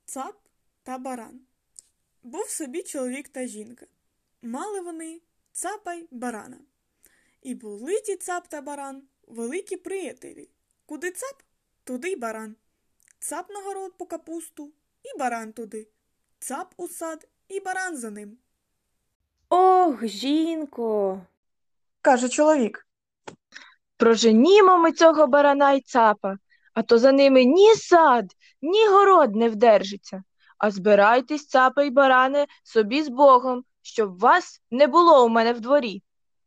Цап та баран. Був собі чоловік та жінка. Мали вони цапа й барана. І були ті цап та баран великі приятелі. Куди цап, туди й баран. Цап на город по капусту, і баран туди. Цап у сад, і баран за ним. Ох, жінко, каже чоловік. проженімо ми цього барана й цапа, а то за ними ні сад, ні город не вдержиться. А збирайтесь, цапи й баране, собі з Богом, щоб вас не було у мене в дворі.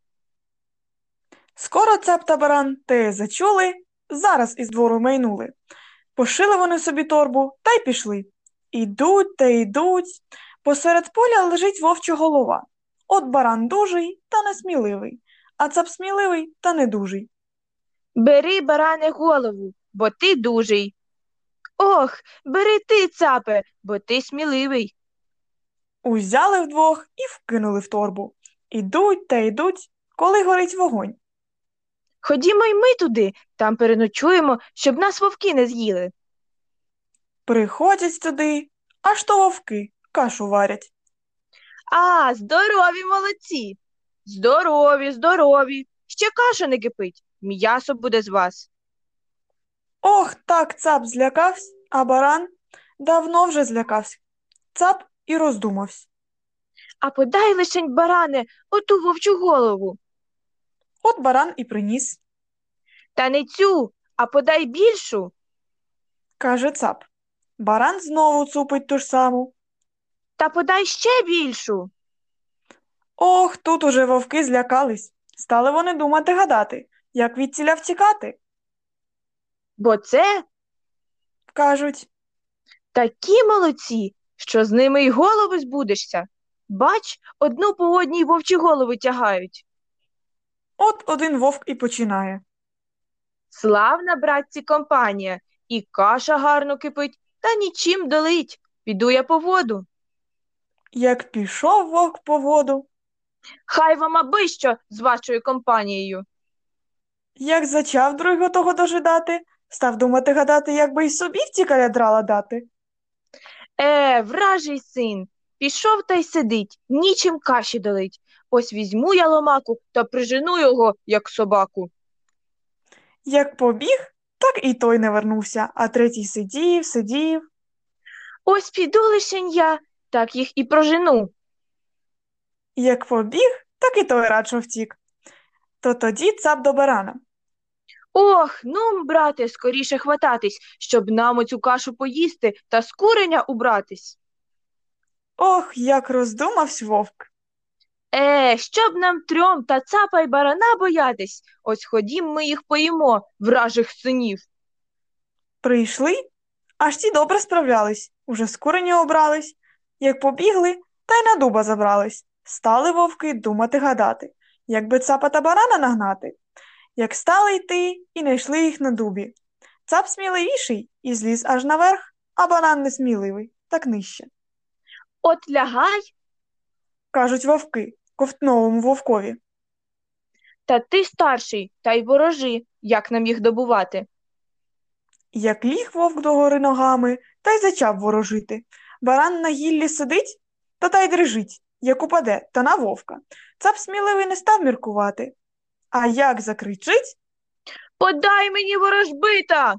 Скоро цап та баран те зачули, зараз із двору майнули. Пошили вони собі торбу та й пішли. Ідуть та йдуть. Посеред поля лежить вовча голова. От баран дужий та несміливий, а цап сміливий та недужий. Бери, баране, голову, бо ти дужий. Ох, бери ти, цапе, бо ти сміливий. Узяли вдвох і вкинули в торбу. Ідуть та йдуть, коли горить вогонь. Ходімо й ми туди, там переночуємо, щоб нас вовки не з'їли. Приходять туди, аж то вовки кашу варять. А, здорові молодці! Здорові, здорові. Ще каша не кипить, м'ясо буде з вас. Ох, так цап злякався, а баран давно вже злякався. Цап і роздумався. А подай лишень, баране, оту вовчу голову. От баран і приніс, Та не цю, а подай більшу. каже цап. Баран знову цупить ту ж саму. Та подай ще більшу. Ох, тут уже вовки злякались. Стали вони думати гадати, як відціля втікати. Бо це Кажуть, такі молодці, що з ними й голови збудешся. Бач, одну по одній вовчі голови тягають. от один вовк і починає. Славна, братці, компанія, і каша гарно кипить, та нічим долить. Піду я по воду. Як пішов вовк по воду, Хай вам аби що з вашою компанією. як зачав другого того дожидати, став думати гадати, як би й собі втікаря драла дати. Вражий син, пішов та й сидить, нічим каші долить. Ось візьму я ломаку та прижену його, як собаку. Як побіг, так і той не вернувся, а третій сидів, сидів. Ось піду лишень я, так їх і прожену. Як побіг, так і той радше втік. То тоді цап до барана. Ох, ну, брате, скоріше хвататись, щоб нам оцю кашу поїсти та з куреня убратись. Ох, як роздумавсь вовк. Щоб нам трьом та цапа й барана боятись, ось ходім ми їх поїмо, вражих синів. Прийшли, аж ті добре справлялись, уже з куреня обрались. Як побігли, та й на дуба забрались. Стали вовки думати гадати, як би цапа та барана нагнати. Як стали йти, і знайшли їх на дубі. Цап сміливіший і зліз аж наверх, а баран несміливий, так нижче. От лягай, Кажуть вовки ковтновому вовкові. та ти старший, та й ворожи, як нам їх добувати. Як ліг вовк догори ногами, та й зачав ворожити. Баран на гіллі сидить, та й дрижить, як упаде, та на вовка. Цап сміливий не став міркувати. А як закричить, Подай мені ворожбита!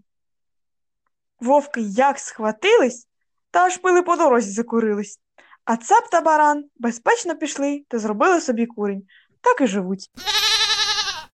вовки як схватились, та аж пили по дорозі закурились. А цап та баран безпечно пішли та зробили собі курінь. Так і живуть.